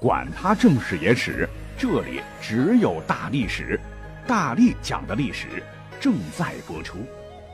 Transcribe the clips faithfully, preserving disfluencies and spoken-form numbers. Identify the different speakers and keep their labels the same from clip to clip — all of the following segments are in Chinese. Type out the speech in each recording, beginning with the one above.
Speaker 1: 管他正史野史，这里只有大历史，大力讲的历史正在播出。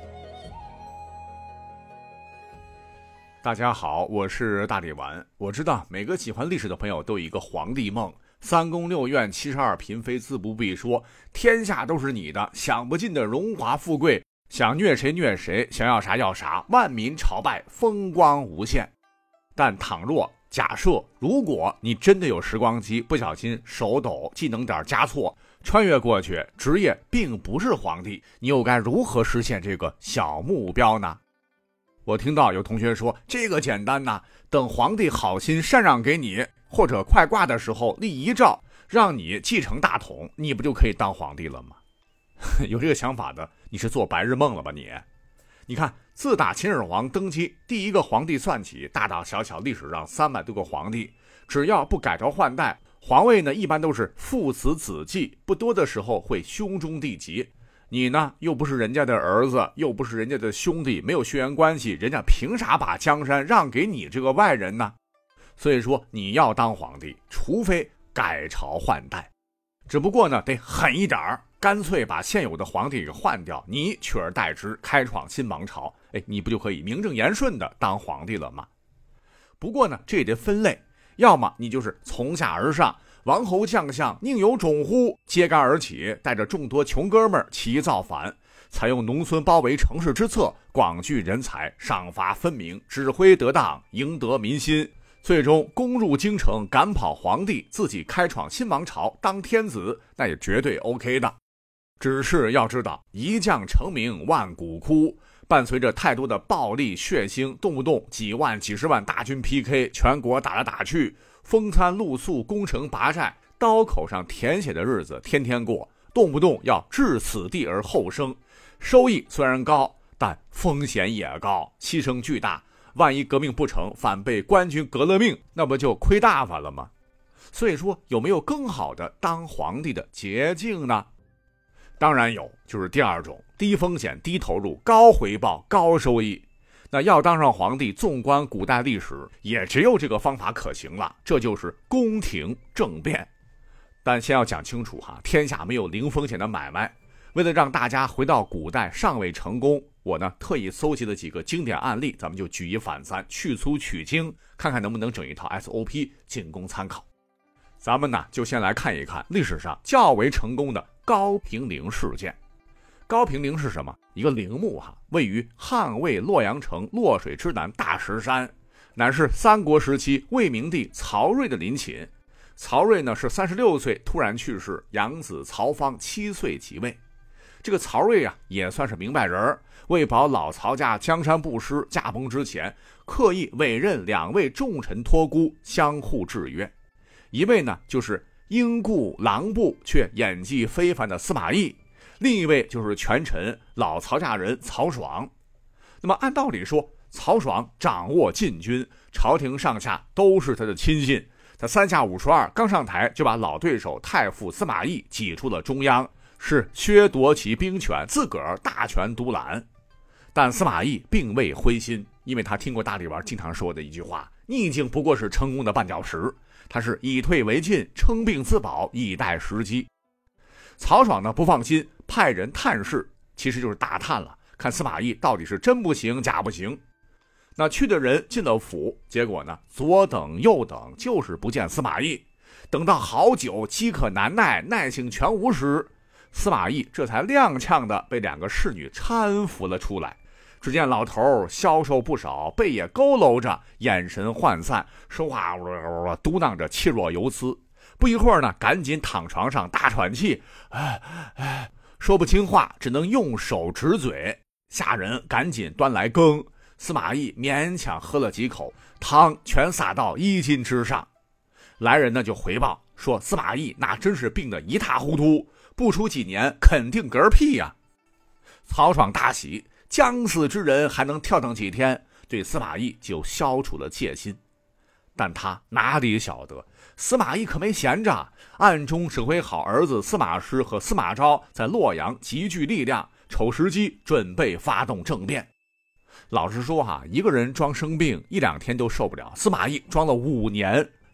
Speaker 1: 大家好，我是大力丸。我知道每个喜欢历史的朋友都有一个皇帝梦，三宫六院七十二嫔妃自不必说，天下都是你的，享不尽的荣华富贵，想虐谁虐谁，想要啥要啥，万民朝拜，风光无限。但倘若假设如果你真的有时光机，不小心手抖技能点加错穿越过去，职业并不是皇帝，你又该如何实现这个小目标呢？我听到有同学说这个简单呐，等皇帝好心禅让给你，或者快挂的时候立遗诏让你继承大统，你不就可以当皇帝了吗？有这个想法的，你是做白日梦了吧你？你看，自打秦始皇登基第一个皇帝算起，大大小小历史上三百多个皇帝，只要不改朝换代，皇位呢一般都是父慈子继，不多的时候会兄终弟及。你呢又不是人家的儿子，又不是人家的兄弟，没有血缘关系，人家凭啥把江山让给你这个外人呢？所以说你要当皇帝，除非改朝换代，只不过呢得狠一点儿，干脆把现有的皇帝给换掉，你取而代之，开创新王朝，哎，你不就可以名正言顺的当皇帝了吗？不过呢这也得分类，要么你就是从下而上，王侯将相宁有种乎，揭竿而起，带着众多穷哥们儿起义造反，采用农村包围城市之策，广聚人才，赏罚分明，指挥得当，赢得民心，最终攻入京城，赶跑皇帝，自己开创新王朝，当天子，那也绝对 OK 的。只是要知道，一将成名万骨枯，伴随着太多的暴力血腥，动不动几万几十万大军 P K， 全国打来打去，风餐露宿，攻城拔寨，刀口上舔血的日子天天过，动不动要置死地而后生，收益虽然高，但风险也高，牺牲巨大，万一革命不成，反被官军革了命，那不就亏大发了吗？所以说有没有更好的当皇帝的捷径呢？当然有，就是第二种，低风险低投入，高回报高收益。那要当上皇帝，纵观古代历史，也只有这个方法可行了，这就是宫廷政变。但先要讲清楚哈，天下没有零风险的买卖。为了让大家回到古代尚未成功，我呢特意搜集了几个经典案例，咱们就举一反三，去粗取精，看看能不能整一套 S O P 仅供参考。咱们呢就先来看一看历史上较为成功的高平陵事件。高平陵是什么？一个陵墓哈，位于汉魏洛阳城洛水之南大石山，乃是三国时期魏明帝曹睿的陵寝。曹睿呢是三十六岁突然去世，养子曹芳七岁即位。这个曹睿啊也算是明白人，为保老曹家江山不失，驾崩之前刻意委任两位重臣托孤，相互制约。一位呢就是英固狼部却演技非凡的司马懿，另一位就是权臣老曹家人曹爽。那么按道理说，曹爽掌握禁军，朝廷上下都是他的亲信，他三下五除二刚上台就把老对手太傅司马懿挤出了中央，是削夺其兵权，自个儿大权独揽。但司马懿并未灰心，因为他听过大力丸经常说的一句话，逆境不过是成功的绊脚石，他是以退为进，称病自保，以待时机。曹爽呢不放心，派人探视，其实就是打探了，看司马懿到底是真不行假不行。那去的人进了府，结果呢左等右等，就是不见司马懿。等到好久饥渴难耐，耐性全无时，司马懿这才踉跄的被两个侍女搀扶了出来。只见老头消瘦不少，背也佝偻着，眼神涣散，说话嘟囔着，气若游丝。不一会儿呢，赶紧躺床上大喘气，哎哎，说不清话，只能用手指嘴。下人赶紧端来羹，司马懿勉强喝了几口，汤全洒到衣襟之上。来人呢就回报说，司马懿那真是病得一塌糊涂，不出几年肯定嗝屁呀、啊。曹爽大喜，将死之人还能跳腾几天，对司马懿就消除了戒心。但他哪里晓得，司马懿可没闲着，暗中指挥好儿子司马师和司马昭在洛阳集聚力量，瞅时机准备发动政变。老实说哈，一个人装生病一两天都受不了，司马懿装了五年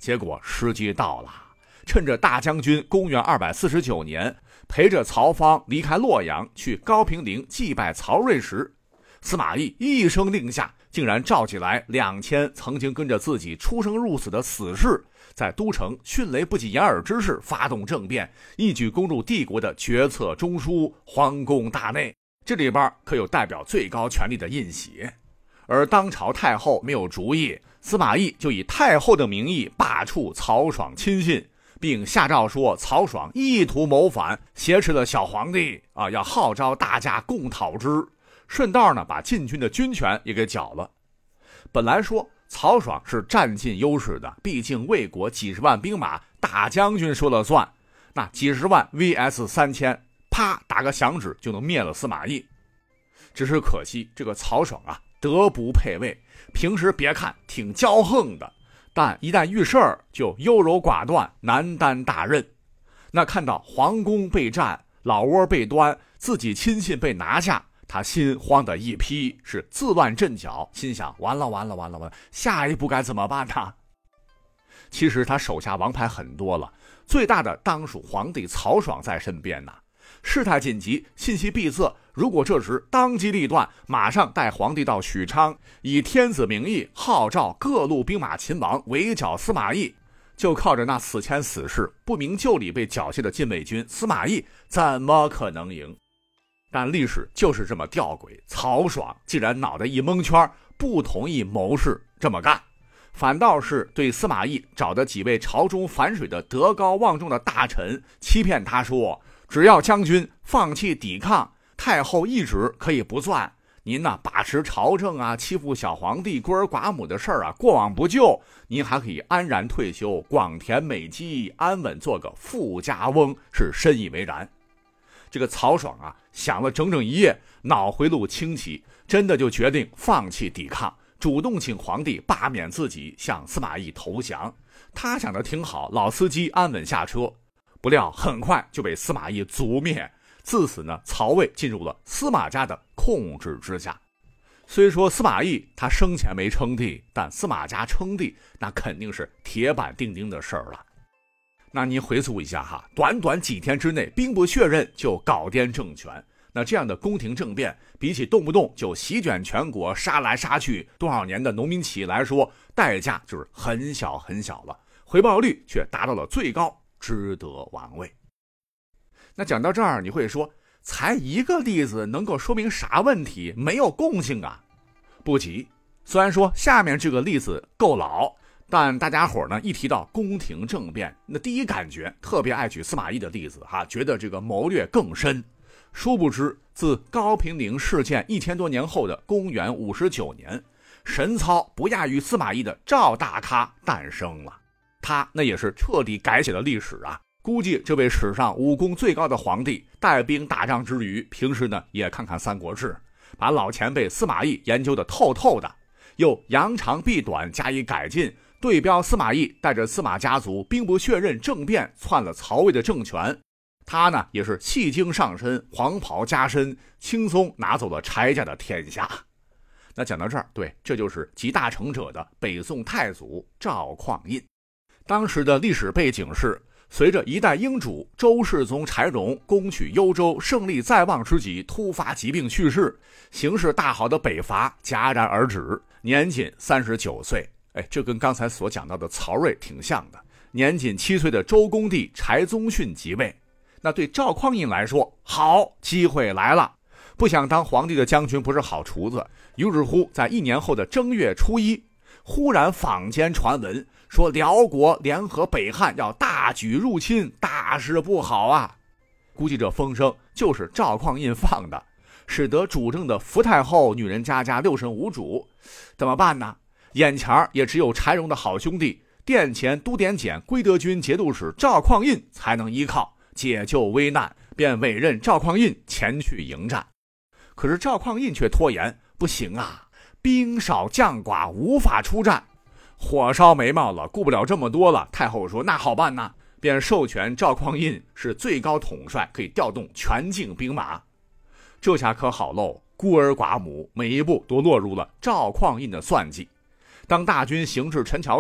Speaker 1: 结果时机到了，趁着大将军公元二百四十九年陪着曹芳离开洛阳去高平陵祭拜曹睿时，司马懿一声令下，竟然召集来两千曾经跟着自己出生入死的死士，在都城迅雷不及掩耳之势发动政变，一举攻入帝国的决策中枢皇宫大内。这里边可有代表最高权力的印玺。而当朝太后没有主意，司马懿就以太后的名义罢黜曹爽亲信，并下诏说曹爽意图谋反，挟持了小皇帝啊，要号召大家共讨之。顺道呢，把禁军的军权也给缴了。本来说曹爽是占尽优势的，毕竟魏国几十万兵马，大将军说了算。那几十万 V S 三千，啪打个响指就能灭了司马懿。只是可惜这个曹爽啊，德不配位，平时别看挺骄横的，但一旦遇事儿就优柔寡断，难担大任。那看到皇宫被占，老窝被端，自己亲信被拿下，他心慌的一批，是自乱阵脚，心想完了完了完了完了，下一步该怎么办呢？其实他手下王牌很多了，最大的当属皇帝曹爽在身边呐。事态紧急，信息闭塞，如果这时当机立断，马上带皇帝到许昌，以天子名义号召各路兵马秦王围剿司马懿，就靠着那死牵死士不明就里被缴械的禁卫军，司马懿怎么可能赢？但历史就是这么吊诡，曹爽竟然脑袋一蒙圈，不同意谋士这么干，反倒是对司马懿找的几位朝中反水的德高望重的大臣欺骗他说，只要将军放弃抵抗，太后懿旨可以不算，您呢把持朝政啊，欺负小皇帝孤儿寡母的事儿啊过往不究，您还可以安然退休，广田美姬，安稳做个富家翁，是深以为然。这个曹爽啊，想了整整一夜，脑回路清奇，真的就决定放弃抵抗，主动请皇帝罢免自己，向司马懿投降。他想的挺好，老司机安稳下车，不料很快就被司马懿族灭。自此呢，曹魏进入了司马家的控制之下。虽说司马懿他生前没称帝，但司马家称帝那肯定是铁板钉钉的事儿了。那您回溯一下哈，短短几天之内兵不血刃就搞颠政权，那这样的宫廷政变，比起动不动就席卷全国杀来杀去多少年的农民起义来说，代价就是很小很小了，回报率却达到了最高，值得玩味。那讲到这儿，你会说才一个例子能够说明啥问题？没有共性啊。不急，虽然说下面这个例子够老，但大家伙呢一提到宫廷政变，那第一感觉特别爱举司马懿的例子哈，觉得这个谋略更深。殊不知，自高平陵事件一千多年后的公元五十九年，神操不亚于司马懿的赵大咖诞生了。他那也是彻底改写了历史啊！估计这位史上武功最高的皇帝，带兵打仗之余，平时呢也看看《三国志》，把老前辈司马懿研究的透透的，又扬长避短加以改进。对标司马懿带着司马家族兵不血刃政变篡了曹魏的政权，他呢也是戏精上身，黄袍加身，轻松拿走了柴家的天下。那讲到这儿，对，这就是集大成者的北宋太祖赵匡胤。当时的历史背景是，随着一代英主周世宗柴荣攻取幽州胜利在望之际突发疾病去世，形势大好的北伐戛然而止，年仅三十九岁。哎，这跟刚才所讲到的曹睿挺像的。年仅七岁的周恭帝柴宗训即位，那对赵匡胤来说，好，机会来了。不想当皇帝的将军不是好厨子，于是乎在一年后的正月初一，忽然坊间传闻说辽国联合北汉要大举入侵，大事不好啊！估计这风声就是赵匡胤放的，使得主政的福太后女人家家六神无主，怎么办呢？眼前也只有柴荣的好兄弟殿前都点检归德军节度使赵匡胤才能依靠解救危难，便委任赵匡胤前去迎战。可是赵匡胤却拖延，不行啊，兵少将寡，无法出战。火烧眉毛了，顾不了这么多了。太后说那好办呐，便授权赵匡胤是最高统帅，可以调动全境兵马。这下可好喽，孤儿寡母每一步都落入了赵匡胤的算计。当大军行至陈桥驿，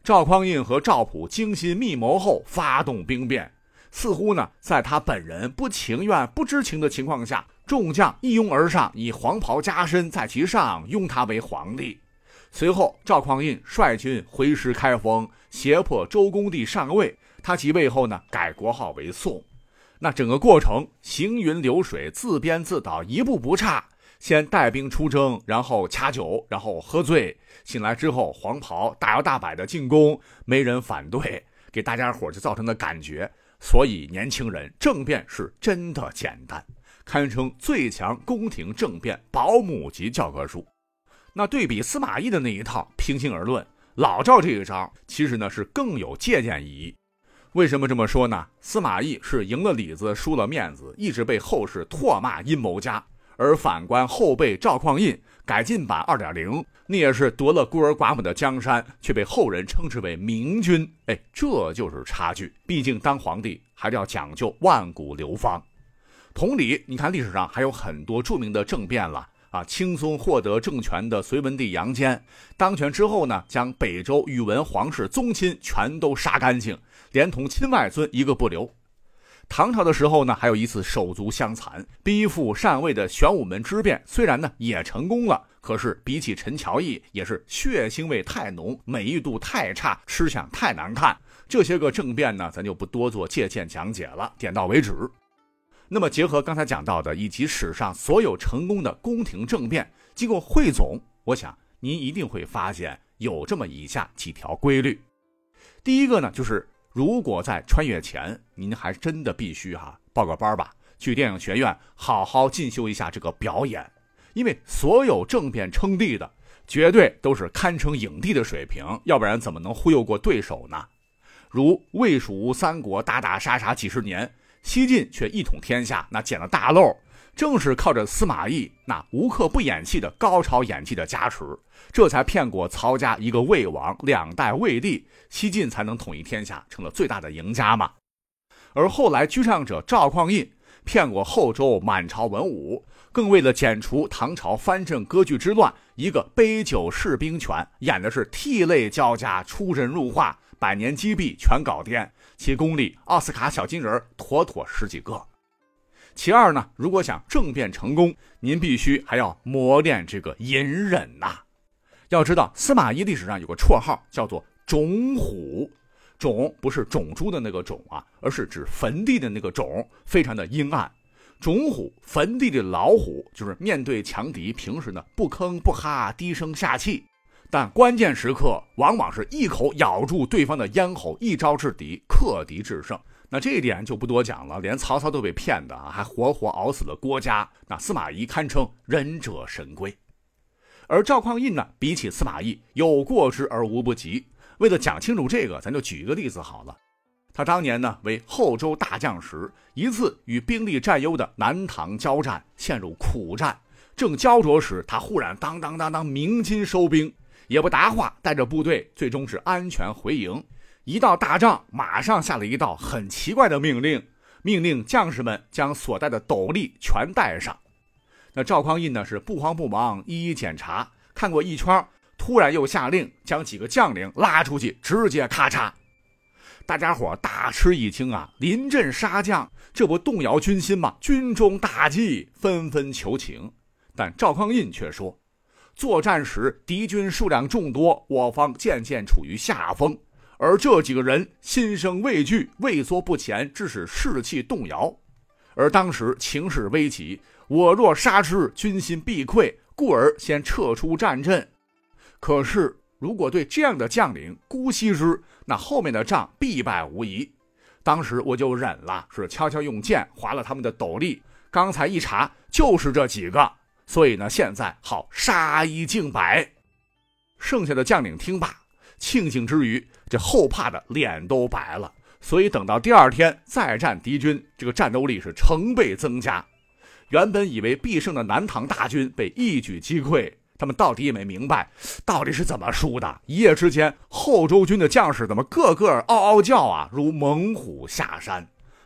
Speaker 1: 赵匡胤和赵普精心密谋后发动兵变，似乎呢在他本人不情愿不知情的情况下，众将一拥而上，以黄袍加身在其上，拥他为皇帝。随后赵匡胤率军回师开封，胁迫周公帝上位，他即位后呢改国号为宋。那整个过程行云流水，自编自导，一步不差。先带兵出征，然后掐酒，然后喝醉，醒来之后黄袍大摇大摆的进攻，没人反对，给大家伙就造成的感觉。所以年轻人，政变是真的简单，堪称最强宫廷政变保姆级教科书。那对比司马懿的那一套，平心而论，老赵这一招其实呢是更有借鉴意义。为什么这么说呢？司马懿是赢了里子输了面子，一直被后世唾骂阴谋家，而反观后辈赵匡胤改进版 二点零， 那也是夺了孤儿寡母的江山，却被后人称之为明君。哎，这就是差距。毕竟当皇帝还是要讲究万古流芳。同理，你看历史上还有很多著名的政变了啊，轻松获得政权的隋文帝杨坚，当权之后呢，将北周宇文皇室宗亲全都杀干净，连同亲外孙一个不留。唐朝的时候呢，还有一次手足相残，逼父禅位的玄武门之变，虽然呢也成功了，可是比起陈乔义，也是血腥味太浓，美誉度太差，吃相太难看。这些个政变呢，咱就不多做借鉴讲解了，点到为止。那么结合刚才讲到的，以及史上所有成功的宫廷政变，经过汇总，我想您一定会发现有这么以下几条规律。第一个呢，就是如果在穿越前，您还真的必须哈、啊、报个班吧，去电影学院好好进修一下这个表演，因为所有政变称帝的，绝对都是堪称影帝的水平，要不然怎么能忽悠过对手呢？如魏蜀吴三国打打杀杀几十年，西晋却一统天下，那捡了大漏，正是靠着司马懿那无刻不演戏的高超演技的加持，这才骗过曹家一个魏王，两代魏帝，西晋才能统一天下，成了最大的赢家嘛。而后来居上者赵匡胤骗过后周满朝文武，更为了剪除唐朝藩镇割据之乱，一个杯酒释兵权，演的是涕泪交加，出神入化，百年积弊全搞掂，其功力奥斯卡小金人妥妥十几个。其二呢，如果想政变成功，您必须还要磨练这个隐忍呐、啊。要知道司马懿历史上有个绰号叫做种虎，种不是种猪的那个种啊，而是指坟地的那个种，非常的阴暗。种虎，坟地的老虎，就是面对强敌，平时呢不吭不哈，低声下气，但关键时刻往往是一口咬住对方的咽喉，一招制敌，克敌制胜。那这一点就不多讲了，连曹操都被骗的啊，还活活熬死了郭嘉。那司马懿堪称忍者神龟。而赵匡胤呢，比起司马懿有过之而无不及。为了讲清楚这个，咱就举一个例子好了。他当年呢为后周大将时，一次与兵力占优的南唐交战，陷入苦战。正焦灼时，他忽然当当当当鸣金收兵，也不答话，带着部队最终是安全回营。一到大仗，马上下了一道很奇怪的命令，命令将士们将所带的斗笠全带上。那赵匡胤呢是不慌不忙，一一检查，看过一圈，突然又下令将几个将领拉出去，直接咔嚓。大家伙大吃一惊啊！临阵杀将，这不动摇军心吗？军中大忌，纷纷求情。但赵匡胤却说，作战时敌军数量众多，我方渐渐处于下风，而这几个人心生畏惧，畏缩不前，致使士气动摇。而当时情势危急，我若杀之，军心必溃，故而先撤出战阵。可是如果对这样的将领姑息之，那后面的仗必败无疑。当时我就忍了，是悄悄用剑划了他们的斗笠，刚才一查就是这几个，所以呢现在好杀一儆百。剩下的将领听罢，庆幸之余，这后怕的脸都白了。所以等到第二天再战敌军，这个战斗力是成倍增加。原本以为必胜的南唐大军被一举击溃，他们到底也没明白到底是怎么输的。一夜之间，后周军的将士怎么个个嗷嗷叫啊，如猛虎下山。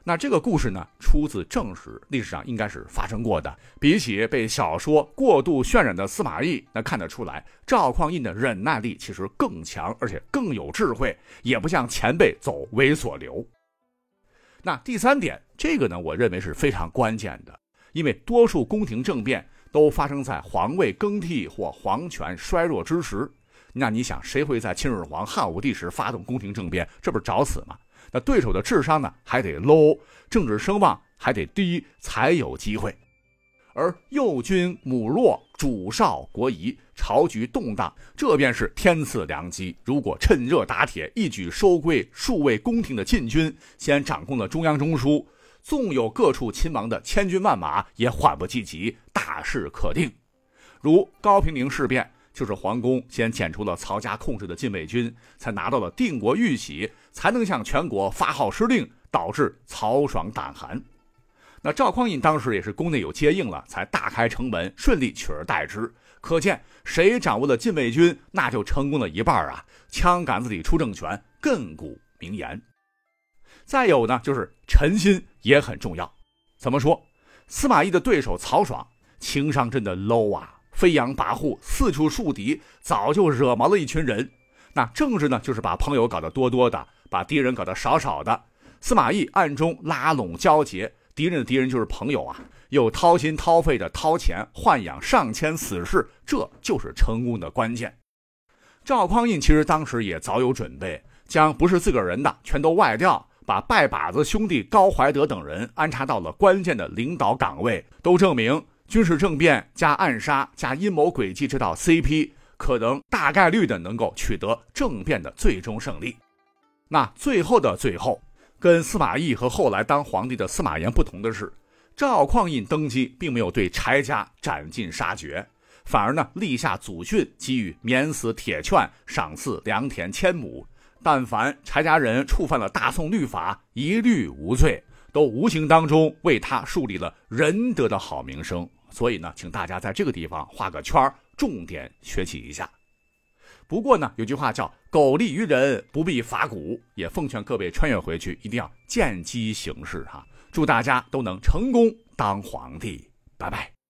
Speaker 1: 那这个故事呢，出自正史，历史上应该是发生过的。比起被小说过度渲染的司马懿，那看得出来赵匡胤的忍耐力其实更强，而且更有智慧，也不像前辈走猥琐流。那第三点，这个呢，我认为是非常关键的，因为多数宫廷政变都发生在皇位更替或皇权衰弱之时。那你想，谁会在秦始皇、汉武帝时发动宫廷政变？这不是找死吗？那对手的智商呢还得 low， 政治声望还得低，才有机会。而幼君母弱，主少国疑，朝局动荡，这便是天赐良机。如果趁热打铁，一举收归数位宫廷的禁军，先掌控了中央中枢，纵有各处亲王的千军万马，也缓不济急，大事可定。如高平陵事变，就是皇宫先遣出了曹家控制的禁卫军，才拿到了定国玉玺，才能向全国发号施令，导致曹爽胆寒。那赵匡胤当时也是宫内有接应了，才大开城门，顺利取而代之。可见谁掌握了禁卫军，那就成功了一半啊！枪杆子里出政权，亘古名言。再有呢，就是臣心也很重要。怎么说？司马懿的对手曹爽情商真的 low 啊，飞扬跋扈，四处树敌，早就惹毛了一群人。那政治呢，就是把朋友搞得多多的，把敌人搞得少少的。司马懿暗中拉拢交结，敌人的敌人就是朋友啊，又掏心掏肺的掏钱豢养上千死士，这就是成功的关键。赵匡胤其实当时也早有准备，将不是自个儿人的全都外调，把拜把子兄弟高怀德等人安插到了关键的领导岗位，都证明军事政变加暗杀加阴谋诡计这套 C P 可能大概率的能够取得政变的最终胜利。那最后的最后，跟司马懿和后来当皇帝的司马炎不同的是，赵匡胤登基并没有对柴家斩尽杀绝，反而呢立下祖训，给予免死铁券，赏赐良田千亩。但凡柴家人触犯了大宋律法，一律无罪，都无形当中为他树立了仁德的好名声。所以呢，请大家在这个地方画个圈，重点学习一下。不过呢，有句话叫苟利于人，不必伐古，也奉劝各位穿越回去一定要见机行事哈。祝大家都能成功当皇帝，拜拜。